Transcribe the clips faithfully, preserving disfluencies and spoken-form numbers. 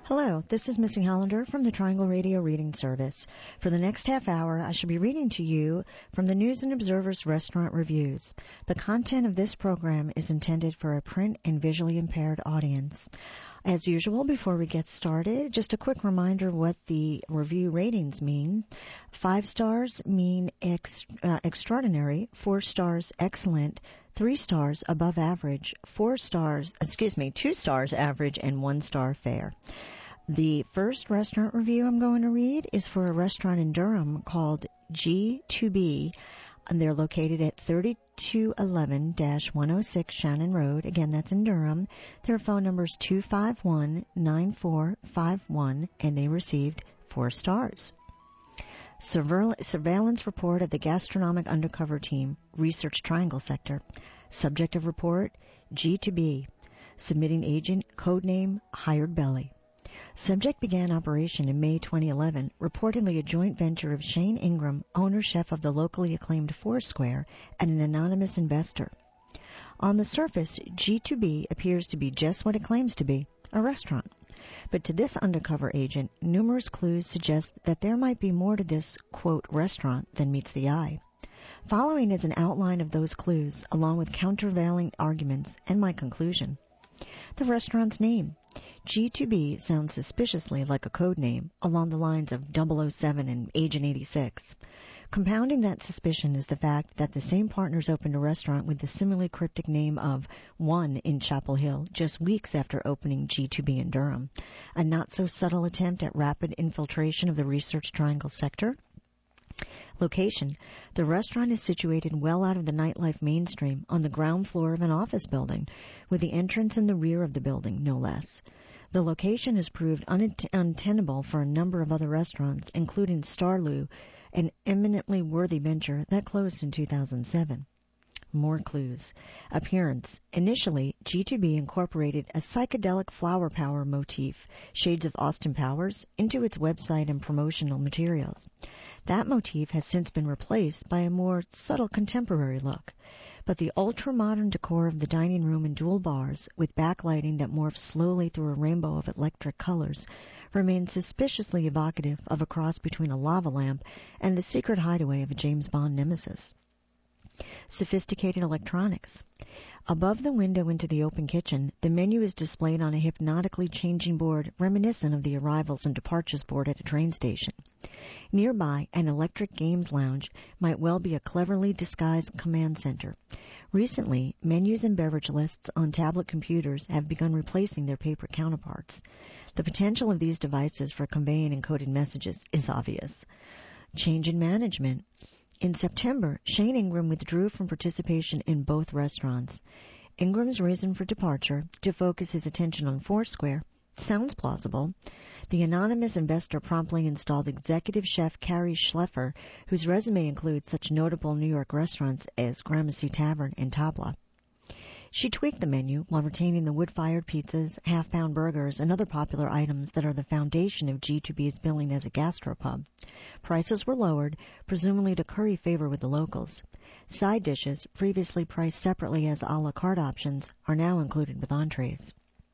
Hello, this is Missy Hollander from the Triangle Radio Reading Service. For the next half hour, I shall be reading to you from the News and Observer's Restaurant Reviews. The content of this program is intended for a print and visually impaired audience. As usual, before we get started, just a quick reminder what the review ratings mean. Five stars mean ex- uh, extraordinary, four stars excellent, three stars above average, four stars, excuse me, two stars average, and one star fair. The first restaurant review I'm going to read is for a restaurant in Durham called G two B, and they're located at thirty-two eleven one oh six Shannon Road. Again, that's in Durham. Their phone number is two five one, nine four five one, and they received four stars. Surveillance report of the Gastronomic Undercover Team, Research Triangle Sector. Subject of report, G two B. Submitting agent, codename, Hired Belly. Subject began operation in May twenty eleven, reportedly a joint venture of Shane Ingram, owner-chef of the locally acclaimed Foursquare, and an anonymous investor. On the surface, G two B appears to be just what it claims to be, a restaurant. But to this undercover agent, numerous clues suggest that there might be more to this, quote, restaurant than meets the eye. Following is an outline of those clues, along with countervailing arguments, and my conclusion. The restaurant's name. G two B sounds suspiciously like a code name, along the lines of double oh seven and Agent eighty-six. Compounding that suspicion is the fact that the same partners opened a restaurant with the similarly cryptic name of One in Chapel Hill just weeks after opening G two B in Durham, a not-so-subtle attempt at rapid infiltration of the Research Triangle sector. Location. The restaurant is situated well out of the nightlife mainstream on the ground floor of an office building, with the entrance in the rear of the building, no less. The location has proved unatt- untenable for a number of other restaurants, including Starloo, an eminently worthy venture that closed in two thousand seven. More clues. Appearance. Initially, G two B incorporated a psychedelic flower power motif, shades of Austin Powers, into its website and promotional materials. That motif has since been replaced by a more subtle contemporary look. But the ultra-modern decor of the dining room and dual bars, with backlighting that morphs slowly through a rainbow of electric colors, remains suspiciously evocative of a cross between a lava lamp and the secret hideaway of a James Bond nemesis. Sophisticated electronics. Above the window into the open kitchen, the menu is displayed on a hypnotically changing board reminiscent of the arrivals and departures board at a train station. Nearby, an electric games lounge might well be a cleverly disguised command center. Recently, menus and beverage lists on tablet computers have begun replacing their paper counterparts. The potential of these devices for conveying encoded messages is obvious. Change in management. In September, Shane Ingram withdrew from participation in both restaurants. Ingram's reason for departure, to focus his attention on Foursquare, sounds plausible. The anonymous investor promptly installed executive chef Carrie Schleffer, whose resume includes such notable New York restaurants as Gramercy Tavern and Tabla. She tweaked the menu while retaining the wood-fired pizzas, half-pound burgers, and other popular items that are the foundation of G two B's billing as a gastropub. Prices were lowered, presumably to curry favor with the locals. Side dishes, previously priced separately as a la carte options, are now included with entrees.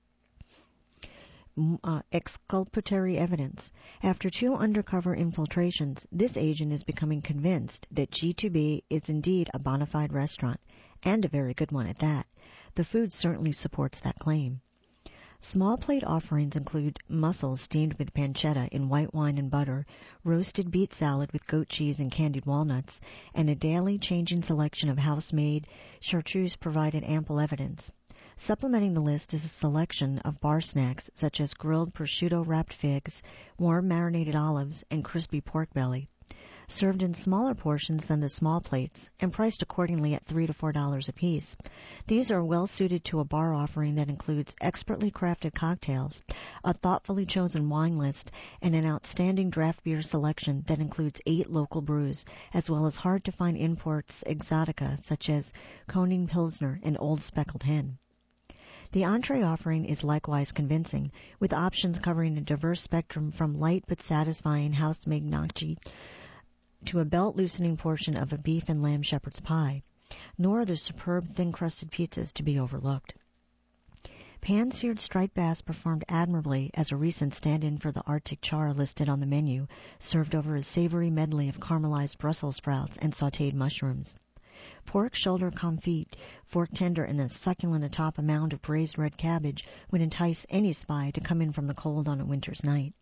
Uh, exculpatory evidence. After two undercover infiltrations, this agent is becoming convinced that G two B is indeed a bona fide restaurant, and a very good one at that. The food certainly supports that claim. Small plate offerings include mussels steamed with pancetta in white wine and butter, roasted beet salad with goat cheese and candied walnuts, and a daily changing selection of house-made chartreuse provided ample evidence. Supplementing the list is a selection of bar snacks such as grilled prosciutto-wrapped figs, warm marinated olives, and crispy pork belly. Served in smaller portions than the small plates and priced accordingly at three to four dollars apiece. These are well suited to a bar offering that includes expertly crafted cocktails, a thoughtfully chosen wine list, and an outstanding draft beer selection that includes eight local brews, as well as hard-to-find imports exotica such as Koning Pilsner and Old Speckled Hen. The entree offering is likewise convincing, with options covering a diverse spectrum from light but satisfying house-made gnocchi to a belt-loosening portion of a beef and lamb shepherd's pie, nor are the superb thin-crusted pizzas to be overlooked. Pan-seared striped bass performed admirably as a recent stand-in for the Arctic char listed on the menu, served over a savory medley of caramelized Brussels sprouts and sautéed mushrooms. Pork shoulder confit, fork tender, and a succulent atop a mound of braised red cabbage would entice any spy to come in from the cold on a winter's night.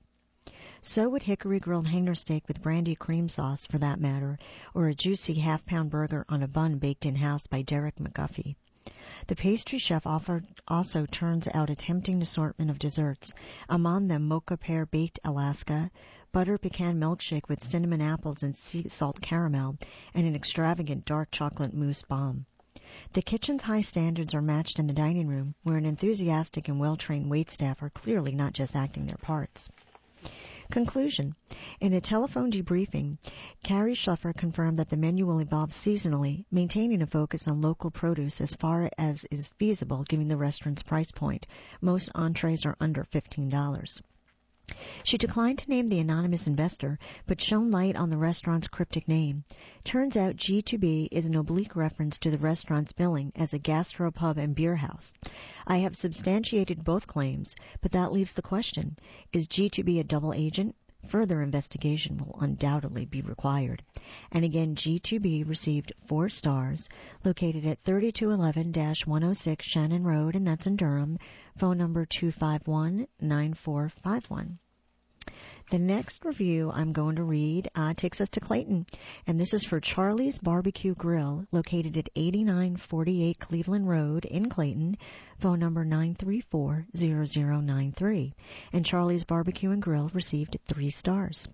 So would hickory grilled hanger steak with brandy cream sauce, for that matter, or a juicy half-pound burger on a bun baked in-house by Derek McGuffey. The pastry chef offered, also turns out a tempting assortment of desserts, among them mocha pear baked Alaska, butter pecan milkshake with cinnamon apples and sea salt caramel, and an extravagant dark chocolate mousse bomb. The kitchen's high standards are matched in the dining room, where an enthusiastic and well-trained waitstaff are clearly not just acting their parts. Conclusion. In a telephone debriefing, Carrie Schuffer confirmed that the menu will evolve seasonally, maintaining a focus on local produce as far as is feasible given the restaurant's price point. Most entrees are under fifteen dollars. She declined to name the anonymous investor, but shone light on the restaurant's cryptic name. Turns out G two B is an oblique reference to the restaurant's billing as a gastropub and beer house. I have substantiated both claims, but that leaves the question, is G two B a double agent? Further investigation will undoubtedly be required. And again, G two B received four stars, located at thirty-two eleven dash one oh six Shannon Road, and that's in Durham. Phone number two five one, nine four five one. The next review I'm going to read uh, takes us to Clayton, and this is for Charlie's Barbecue Grill, located at eighty-nine forty-eight Cleveland Road in Clayton, phone number nine three four, zero zero nine three. And Charlie's Barbecue and Grill received three stars.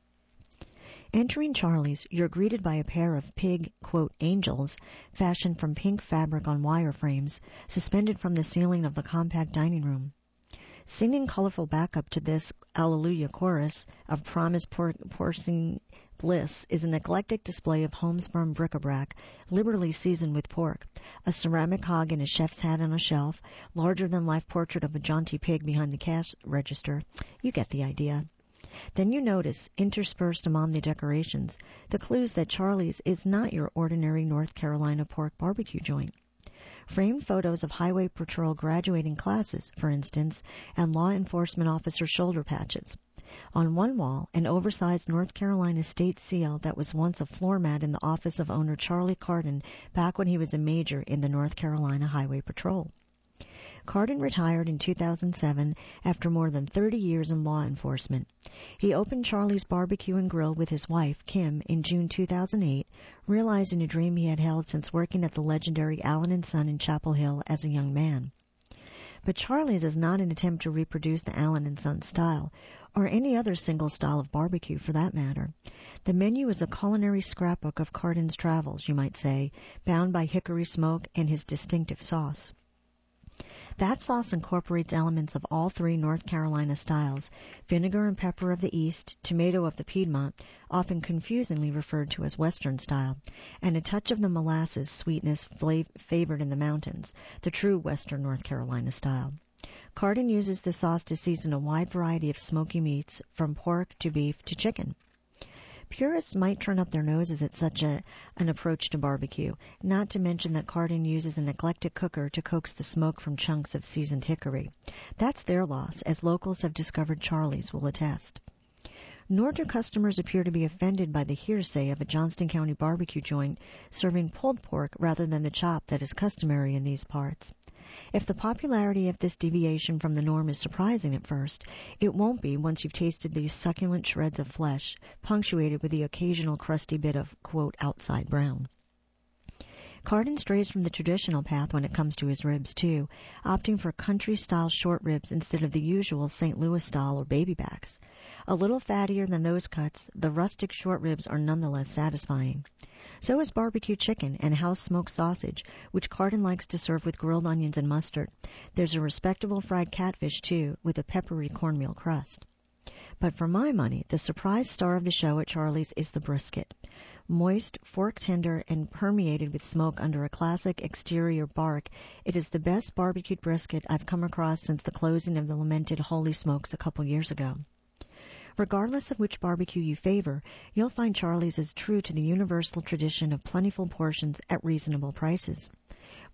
Entering Charlie's, you're greeted by a pair of pig, quote, angels, fashioned from pink fabric on wire frames, suspended from the ceiling of the compact dining room. Singing colorful backup to this Alleluia chorus of promised por- porcine bliss is an eclectic display of homespun bric-a-brac, liberally seasoned with pork, a ceramic hog in a chef's hat on a shelf, larger-than-life portrait of a jaunty pig behind the cash register. You get the idea. Then you notice, interspersed among the decorations, the clues that Charlie's is not your ordinary North Carolina pork barbecue joint. Framed photos of highway patrol graduating classes, for instance, and law enforcement officer shoulder patches. On one wall, an oversized North Carolina state seal that was once a floor mat in the office of owner Charlie Carden back when he was a major in the North Carolina Highway Patrol. Carden retired in two thousand seven after more than thirty years in law enforcement. He opened Charlie's Barbecue and Grill with his wife, Kim, in June two thousand eight, realizing a dream he had held since working at the legendary Allen and Son in Chapel Hill as a young man. But Charlie's is not an attempt to reproduce the Allen and Son style, or any other single style of barbecue for that matter. The menu is a culinary scrapbook of Carden's travels, you might say, bound by hickory smoke and his distinctive sauce. That sauce incorporates elements of all three North Carolina styles, vinegar and pepper of the East, tomato of the Piedmont, often confusingly referred to as Western style, and a touch of the molasses sweetness flav- favored in the mountains, the true Western North Carolina style. Carden uses the sauce to season a wide variety of smoky meats, from pork to beef to chicken. Purists might turn up their noses at such a, an approach to barbecue, not to mention that Carden uses an eclectic cooker to coax the smoke from chunks of seasoned hickory. That's their loss, as locals have discovered Charlie's will attest. Nor do customers appear to be offended by the hearsay of a Johnston County barbecue joint serving pulled pork rather than the chop that is customary in these parts. If the popularity of this deviation from the norm is surprising at first, it won't be once you've tasted these succulent shreds of flesh, punctuated with the occasional crusty bit of, quote, outside brown. Carden strays from the traditional path when it comes to his ribs, too, opting for country-style short ribs instead of the usual Saint Louis-style or baby backs. A little fattier than those cuts, the rustic short ribs are nonetheless satisfying. So is barbecue chicken and house-smoked sausage, which Carden likes to serve with grilled onions and mustard. There's a respectable fried catfish, too, with a peppery cornmeal crust. But for my money, the surprise star of the show at Charlie's is the brisket. Moist, fork-tender, and permeated with smoke under a classic exterior bark, it is the best barbecued brisket I've come across since the closing of the lamented Holy Smokes a couple years ago. Regardless of which barbecue you favor, you'll find Charlie's is true to the universal tradition of plentiful portions at reasonable prices.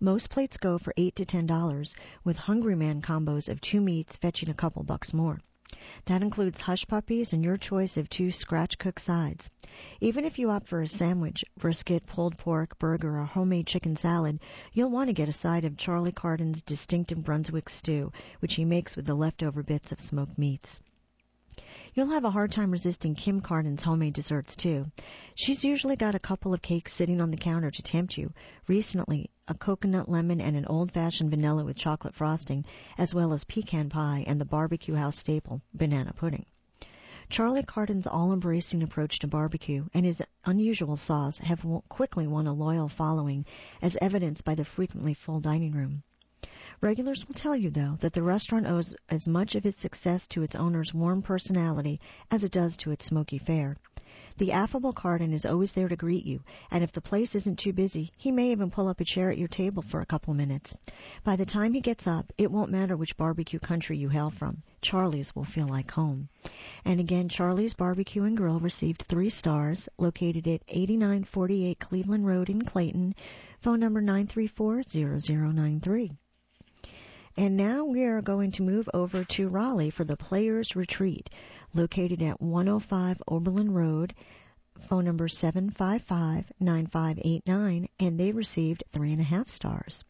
Most plates go for eight to ten dollars, with Hungry Man combos of two meats fetching a couple bucks more. That includes hush puppies and your choice of two scratch-cooked sides. Even if you opt for a sandwich, brisket, pulled pork, burger, or homemade chicken salad, you'll want to get a side of Charlie Carden's distinctive Brunswick stew, which he makes with the leftover bits of smoked meats. You'll have a hard time resisting Kim Carden's homemade desserts, too. She's usually got a couple of cakes sitting on the counter to tempt you. Recently, a coconut lemon and an old-fashioned vanilla with chocolate frosting, as well as pecan pie and the barbecue house staple, banana pudding. Charlie Carden's all-embracing approach to barbecue and his unusual sauce have quickly won a loyal following, as evidenced by the frequently full dining room. Regulars will tell you, though, that the restaurant owes as much of its success to its owner's warm personality as it does to its smoky fare. The affable Carden is always there to greet you, and if the place isn't too busy, he may even pull up a chair at your table for a couple minutes. By the time he gets up, it won't matter which barbecue country you hail from. Charlie's will feel like home. And again, Charlie's Barbecue and Grill received three stars, located at eighty-nine forty-eight Cleveland Road in Clayton, phone number nine three four, zero zero nine three. And now we are going to move over to Raleigh for the Players Retreat, located at one oh five Oberlin Road, phone number seven five five, nine five eight nine, and they received three and a half stars.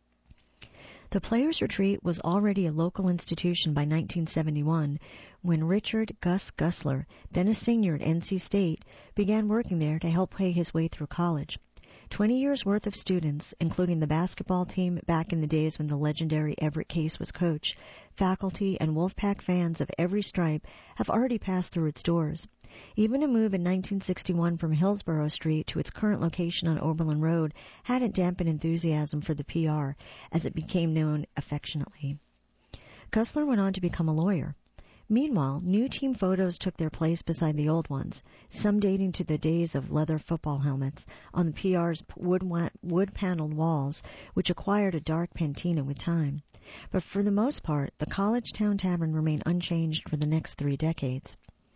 The Players Retreat was already a local institution by nineteen seventy-one when Richard Gus Gussler, then a senior at N C State, began working there to help pay his way through college. Twenty years' worth of students, including the basketball team back in the days when the legendary Everett Case was coach, faculty, and Wolfpack fans of every stripe have already passed through its doors. Even a move in nineteen sixty-one from Hillsborough Street to its current location on Oberlin Road hadn't dampened enthusiasm for the P R, as it became known affectionately. Gussler went on to become a lawyer. Meanwhile, new team photos took their place beside the old ones, some dating to the days of leather football helmets, on the P R's wood, wood-paneled walls, which acquired a dark patina with time. But for the most part, the College Town Tavern remained unchanged for the next three decades.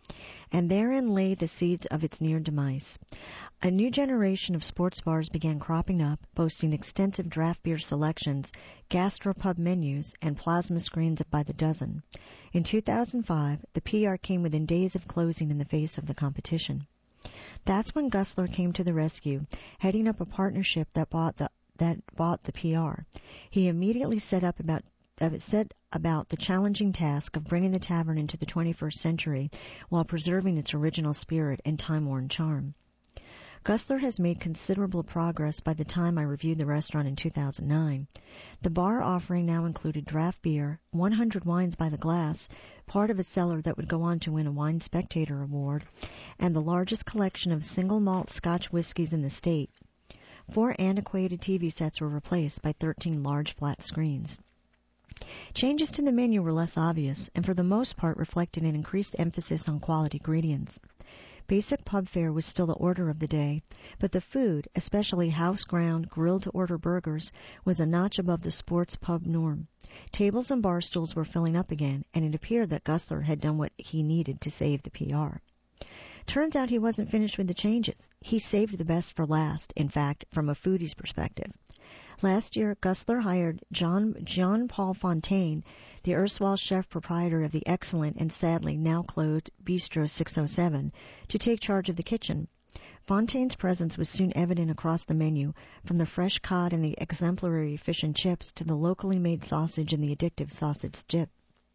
And therein lay the seeds of its near demise. A new generation of sports bars began cropping up, boasting extensive draft beer selections, gastropub menus, and plasma screens by the dozen. In two thousand five, the P R came within days of closing in the face of the competition. That's when Gussler came to the rescue, heading up a partnership that bought the that bought the P R. He immediately set up about uh, set about the challenging task of bringing the tavern into the twenty-first century while preserving its original spirit and time-worn charm. Gussler has made considerable progress by the time I reviewed the restaurant in two thousand nine. The bar offering now included draft beer, one hundred wines by the glass, part of a cellar that would go on to win a Wine Spectator Award, and the largest collection of single malt Scotch whiskies in the state. Four antiquated T V sets were replaced by thirteen large flat screens. Changes to the menu were less obvious, and for the most part reflected an increased emphasis on quality ingredients. Basic pub fare was still the order of the day, but the food, especially house-ground, grilled-to-order burgers, was a notch above the sports pub norm. Tables and bar stools were filling up again, and it appeared that Gussler had done what he needed to save the P R. Turns out he wasn't finished with the changes. He saved the best for last, in fact, from a foodie's perspective. Last year, Gussler hired John, John Paul Fontaine, the erstwhile chef proprietor of the excellent and sadly now closed Bistro six oh seven, to take charge of the kitchen. Fontaine's presence was soon evident across the menu, from the fresh cod and the exemplary fish and chips to the locally made sausage and the addictive sausage dip.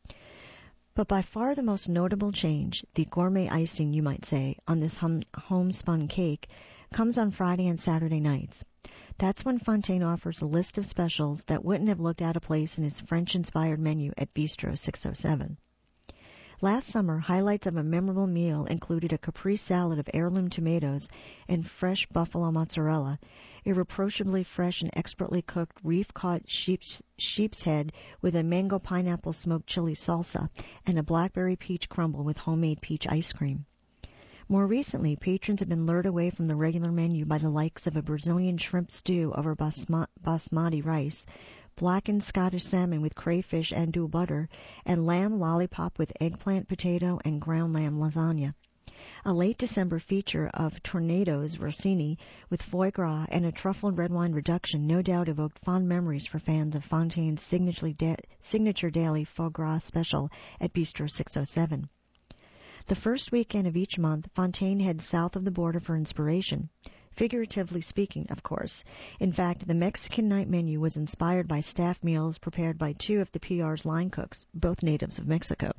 But by far the most notable change, the gourmet icing, you might say, on this hum- homespun cake, comes on Friday and Saturday nights. That's when Fontaine offers a list of specials that wouldn't have looked out of place in his French-inspired menu at Bistro six oh seven. Last summer, highlights of a memorable meal included a caprese salad of heirloom tomatoes and fresh buffalo mozzarella, irreproachably fresh and expertly cooked reef-caught sheep's, sheep's head with a mango pineapple smoked chili salsa, and a blackberry peach crumble with homemade peach ice cream. More recently, patrons have been lured away from the regular menu by the likes of a Brazilian shrimp stew over basma- basmati rice, blackened Scottish salmon with crayfish andouille butter, and lamb lollipop with eggplant, potato, and ground lamb lasagna. A late December feature of Tornadoes Rossini with foie gras and a truffled red wine reduction no doubt evoked fond memories for fans of Fontaine's signature, da- signature daily foie gras special at Bistro six oh seven. The first weekend of each month, Fontaine heads south of the border for inspiration. Figuratively speaking, of course. In fact, the Mexican night menu was inspired by staff meals prepared by two of the P R's line cooks, both natives of Mexico.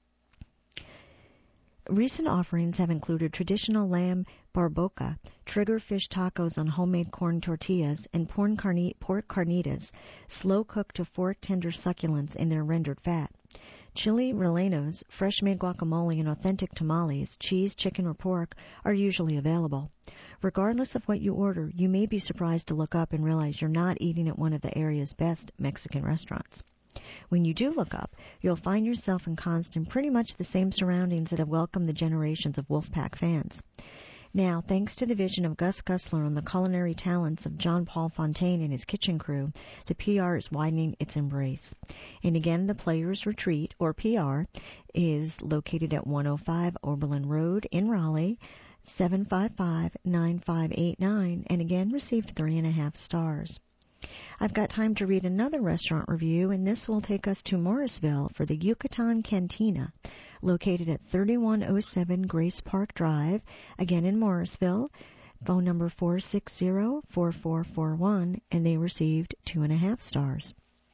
Recent offerings have included traditional lamb barbacoa, trigger fish tacos on homemade corn tortillas, and pork carnitas, slow-cooked to fork-tender succulents in their rendered fat. Chili rellenos, fresh-made guacamole, and authentic tamales, cheese, chicken, or pork, are usually available. Regardless of what you order, you may be surprised to look up and realize you're not eating at one of the area's best Mexican restaurants. When you do look up, you'll find yourself ensconced in pretty much the same surroundings that have welcomed the generations of Wolfpack fans. Now, thanks to the vision of Gus Gusler and the culinary talents of John Paul Fontaine and his kitchen crew, the P R is widening its embrace. And again, the Players Retreat, or P R, is located at one oh five Oberlin Road in Raleigh, seven five five, nine five eight nine, and again received three and a half stars. I've got time to read another restaurant review, and this will take us to Morrisville for the Yucatan Cantina, located at thirty-one oh seven Grace Park Drive, again in Morrisville, phone number four six zero, four four four one, and they received two and a half stars.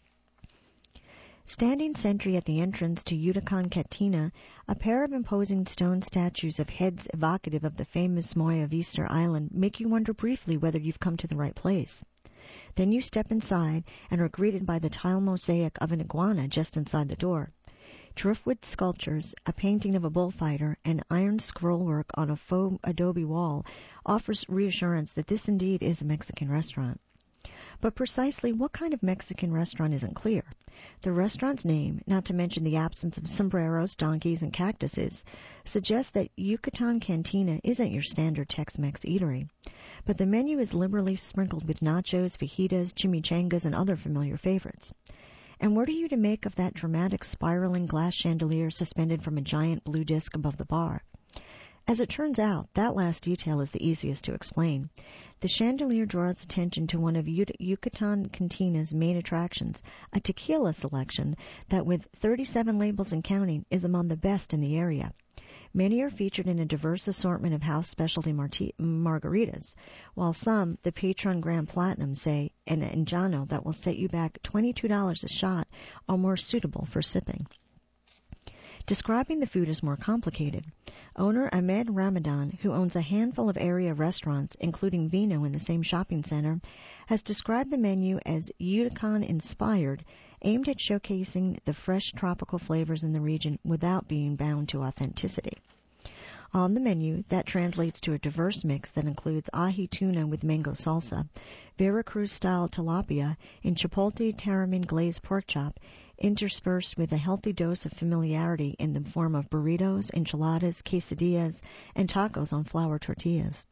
Standing sentry at the entrance to Yucatan Cantina, a pair of imposing stone statues of heads evocative of the famous Moya of Easter Island make you wonder briefly whether you've come to the right place. Then you step inside and are greeted by the tile mosaic of an iguana just inside the door. Driftwood sculptures, a painting of a bullfighter, and iron scrollwork on a faux adobe wall offers reassurance that this indeed is a Mexican restaurant. But precisely what kind of Mexican restaurant isn't clear. The restaurant's name, not to mention the absence of sombreros, donkeys, and cactuses, suggests that Yucatan Cantina isn't your standard Tex-Mex eatery. But the menu is liberally sprinkled with nachos, fajitas, chimichangas, and other familiar favorites. And what are you to make of that dramatic spiraling glass chandelier suspended from a giant blue disc above the bar? As it turns out, that last detail is the easiest to explain. The chandelier draws attention to one of Yucatan Cantina's main attractions, a tequila selection that, with thirty-seven labels and counting, is among the best in the area. Many are featured in a diverse assortment of house specialty marti- margaritas, while some, the Patron Grand Platinum, say, an Enjano that will set you back twenty-two dollars a shot, are more suitable for sipping. Describing the food is more complicated. Owner Ahmed Ramadan, who owns a handful of area restaurants, including Vino in the same shopping center, has described the menu as Yucatan-inspired, aimed at showcasing the fresh tropical flavors in the region without being bound to authenticity. On the menu, that translates to a diverse mix that includes ahi tuna with mango salsa, Veracruz-style tilapia, and chipotle tamarind glazed pork chop, interspersed with a healthy dose of familiarity in the form of burritos, enchiladas, quesadillas, and tacos on flour tortillas.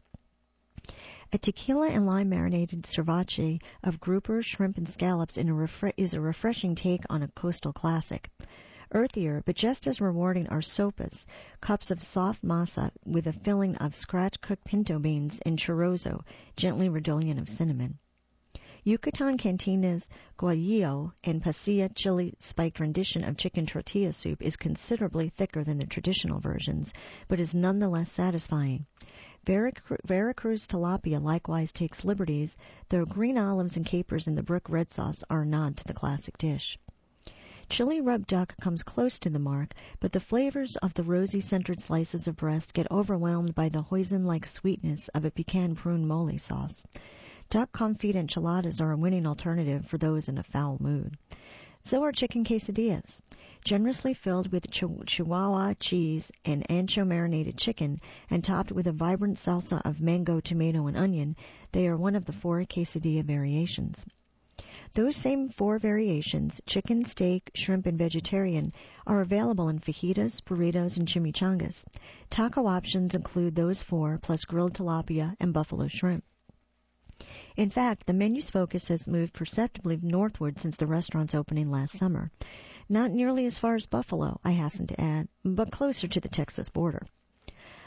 A tequila and lime marinated ceviche of grouper, shrimp, and scallops in a refre- is a refreshing take on a coastal classic. Earthier, but just as rewarding, are sopas, cups of soft masa with a filling of scratch-cooked pinto beans and chorizo, gently redolent of cinnamon. Yucatan Cantina's guajillo and pasilla chili-spiked rendition of chicken tortilla soup is considerably thicker than the traditional versions, but is nonetheless satisfying. Veracruz, Veracruz tilapia likewise takes liberties, though green olives and capers in the brick red sauce are a nod to the classic dish. Chili rub duck comes close to the mark, but the flavors of the rosy-centered slices of breast get overwhelmed by the hoisin-like sweetness of a pecan prune mole sauce. Duck confit enchiladas are a winning alternative for those in a foul mood. So are chicken quesadillas. Generously filled with Chihuahua cheese and ancho-marinated chicken and topped with a vibrant salsa of mango, tomato, and onion, they are one of the four quesadilla variations. Those same four variations, chicken, steak, shrimp, and vegetarian, are available in fajitas, burritos, and chimichangas. Taco options include those four, plus grilled tilapia and buffalo shrimp. In fact, the menu's focus has moved perceptibly northward since the restaurant's opening last summer. Not nearly as far as Buffalo, I hasten to add, but closer to the Texas border.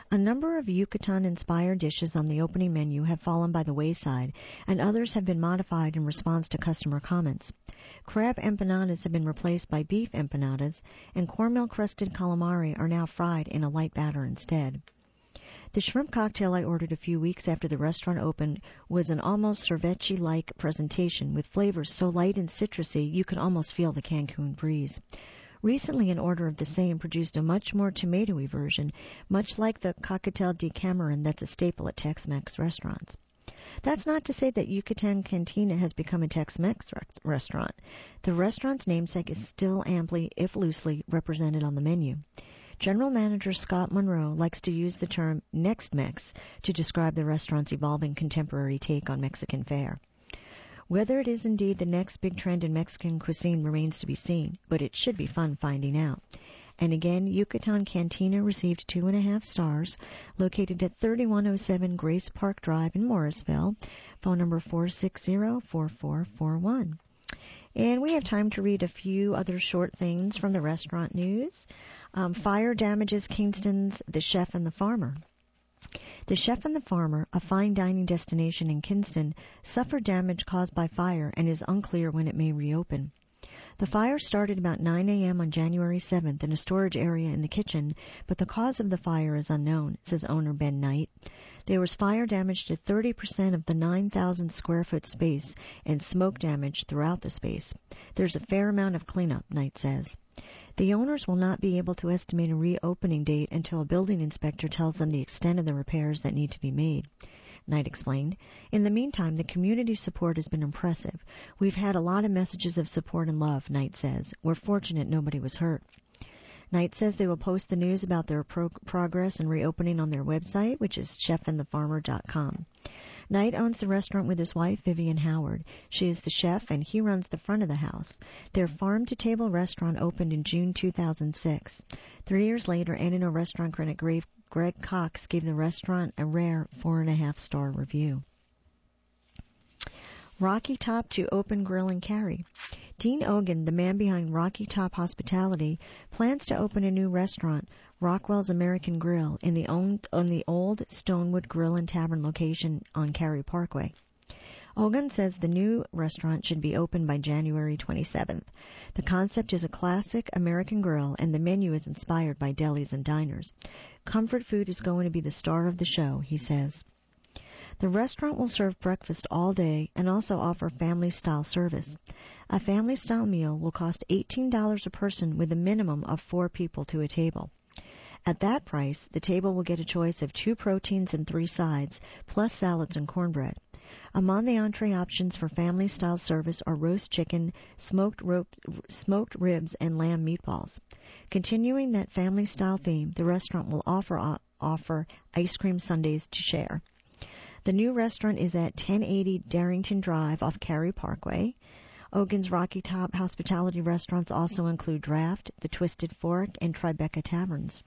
A number of Yucatan-inspired dishes on the opening menu have fallen by the wayside, and others have been modified in response to customer comments. Crab empanadas have been replaced by beef empanadas, and cornmeal-crusted calamari are now fried in a light batter instead. The shrimp cocktail I ordered a few weeks after the restaurant opened was an almost ceviche-like presentation with flavors so light and citrusy you could almost feel the Cancun breeze. Recently, an order of the same produced a much more tomatoey version, much like the Cocktail de Camarón that's a staple at Tex-Mex restaurants. That's not to say that Yucatan Cantina has become a Tex-Mex re- restaurant. The restaurant's namesake is still amply, if loosely, represented on the menu. General Manager Scott Monroe likes to use the term Next-Mex to describe the restaurant's evolving contemporary take on Mexican fare. Whether it is indeed the next big trend in Mexican cuisine remains to be seen, but it should be fun finding out. And again, Yucatan Cantina received two and a half stars, located at thirty-one oh seven Grace Park Drive in Morrisville, phone number four six zero, four four four one. And we have time to read a few other short things from the restaurant news. Um, fire damages Kingston's The Chef and the Farmer. The Chef and the Farmer, a fine dining destination in Kingston, suffered damage caused by fire and is unclear when it may reopen. The fire started about nine a.m. on January seventh in a storage area in the kitchen, but the cause of the fire is unknown, says owner Ben Knight. There was fire damage to thirty percent of the nine thousand square foot space and smoke damage throughout the space. There's a fair amount of cleanup, Knight says. The owners will not be able to estimate a reopening date until a building inspector tells them the extent of the repairs that need to be made, Knight explained. In the meantime, the community support has been impressive. We've had a lot of messages of support and love, Knight says. We're fortunate nobody was hurt. Knight says they will post the news about their pro- progress and reopening on their website, which is chef and the farmer dot com. Knight owns the restaurant with his wife, Vivian Howard. She is the chef, and he runs the front of the house. Their farm-to-table restaurant opened in June two thousand six. Three years later, N and O restaurant critic Greg Cox gave the restaurant a rare four-and-a-half-star review. Rocky Top to open grill and carry. Dean Ogan, the man behind Rocky Top Hospitality, plans to open a new restaurant, Rockwell's American Grill, in the, owned, on the old Stonewood Grill and Tavern location on Cary Parkway. Ogan says the new restaurant should be open by January twenty-seventh. The concept is a classic American grill, and the menu is inspired by delis and diners. Comfort food is going to be the star of the show, he says. The restaurant will serve breakfast all day and also offer family-style service. A family-style meal will cost eighteen dollars a person with a minimum of four people to a table. At that price, the table will get a choice of two proteins and three sides, plus salads and cornbread. Among the entree options for family-style service are roast chicken, smoked, ro- smoked ribs, and lamb meatballs. Continuing that family-style theme, the restaurant will offer, uh, offer ice cream sundaes to share. The new restaurant is at ten eighty Darrington Drive off Cary Parkway. Ogan's Rocky Top Hospitality restaurants also include Draft, The Twisted Fork, and Tribeca Taverns.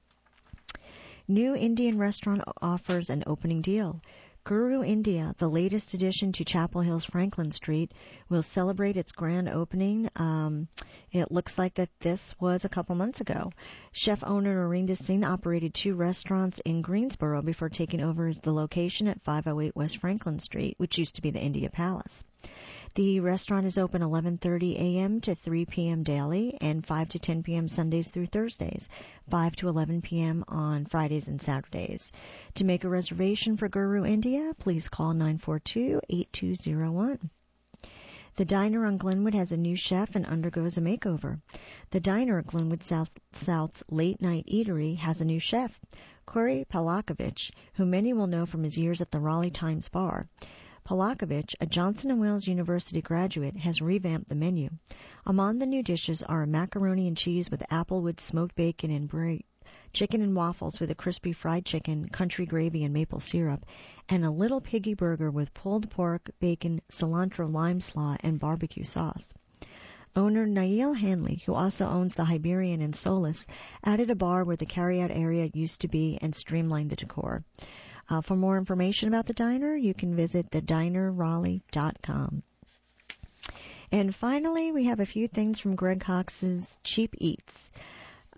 New Indian restaurant offers an opening deal. Guru India, the latest addition to Chapel Hill's Franklin Street, will celebrate its grand opening. Um, it looks like that this was a couple months ago. Chef-owner Narinder Singh operated two restaurants in Greensboro before taking over the location at five oh eight West Franklin Street, which used to be the India Palace. The restaurant is open eleven thirty a.m. to three p.m. daily and five to ten p.m. Sundays through Thursdays, five to eleven p.m. on Fridays and Saturdays. To make a reservation for Guru India, please call nine four two, eight two zero one. The Diner on Glenwood has a new chef and undergoes a makeover. The Diner at Glenwood South, South's late-night eatery has a new chef, Corey Palakovich, who many will know from his years at the Raleigh Times Bar. Palakovich, a Johnson and Wales University graduate, has revamped the menu. Among the new dishes are a macaroni and cheese with applewood smoked bacon and brie, chicken and waffles with a crispy fried chicken, country gravy, and maple syrup, and a little piggy burger with pulled pork, bacon, cilantro lime slaw, and barbecue sauce. Owner Nail Hanley, who also owns the Hibernian and Solus, added a bar where the carryout area used to be and streamlined the decor. Uh, for more information about the diner, you can visit the diner raleigh dot com. And finally, we have a few things from Greg Cox's Cheap Eats.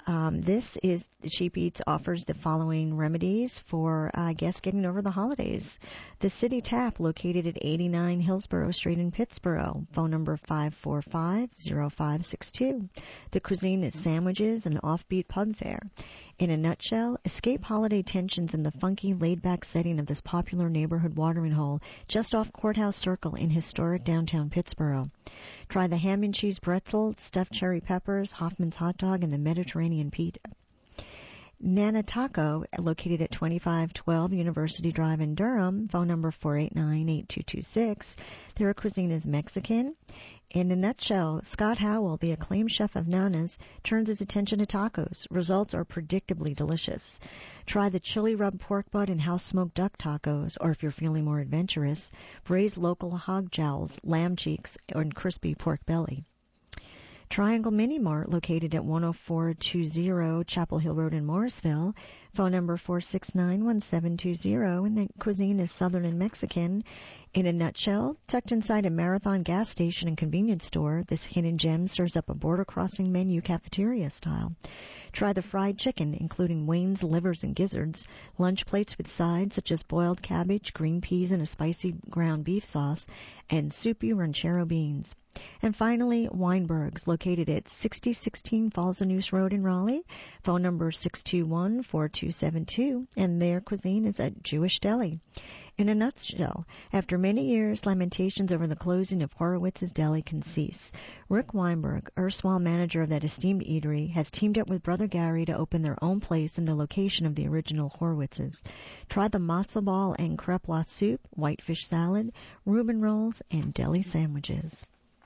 Um, this is the Cheap Eats offers the following remedies for, uh, I guess, getting over the holidays. The City Tap, located at eighty-nine Hillsborough Street in Pittsburgh. Phone number five four five, zero five six two. The cuisine is sandwiches and offbeat pub fare. In a nutshell, escape holiday tensions in the funky, laid-back setting of this popular neighborhood watering hole just off Courthouse Circle in historic downtown Pittsburgh. Try the ham and cheese pretzel, stuffed cherry peppers, Hoffman's hot dog, and the Mediterranean pita. Nana Taco, located at twenty-five twelve University Drive in Durham, phone number four eight nine, eight two two six. Their cuisine is Mexican. In a nutshell, Scott Howell, the acclaimed chef of Nana's, turns his attention to tacos. Results are predictably delicious. Try the chili rub pork butt and house smoked duck tacos, or if you're feeling more adventurous, braised local hog jowls, lamb cheeks, and crispy pork belly. Triangle Mini Mart, located at one oh four twenty Chapel Hill Road in Morrisville, phone number four six nine, one seven two zero, and the cuisine is Southern and Mexican. In a nutshell, tucked inside a Marathon gas station and convenience store, this hidden gem serves up a border-crossing menu cafeteria style. Try the fried chicken, including wings, livers, and gizzards, lunch plates with sides such as boiled cabbage, green peas, and a spicy ground beef sauce, and soupy ranchero beans. And finally, Weinberg's, located at sixty sixteen Falls of Neuse Road in Raleigh, phone number six two one, four two seven two, and their cuisine is a Jewish deli. In a nutshell, after many years, lamentations over the closing of Horowitz's Deli can cease. Rick Weinberg, erstwhile manager of that esteemed eatery, has teamed up with Brother Gary to open their own place in the location of the original Horowitz's. Try the matzo ball and crepe la soup, whitefish salad, Reuben rolls, and deli sandwiches.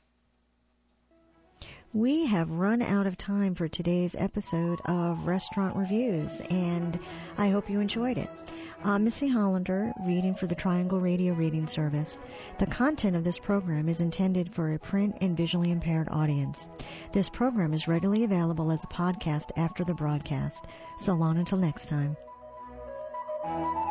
We have run out of time for today's episode of Restaurant Reviews, and I hope you enjoyed it. I'm Missy Hollander, reading for the Triangle Radio Reading Service. The content of this program is intended for a print and visually impaired audience. This program is readily available as a podcast after the broadcast. So long until next time.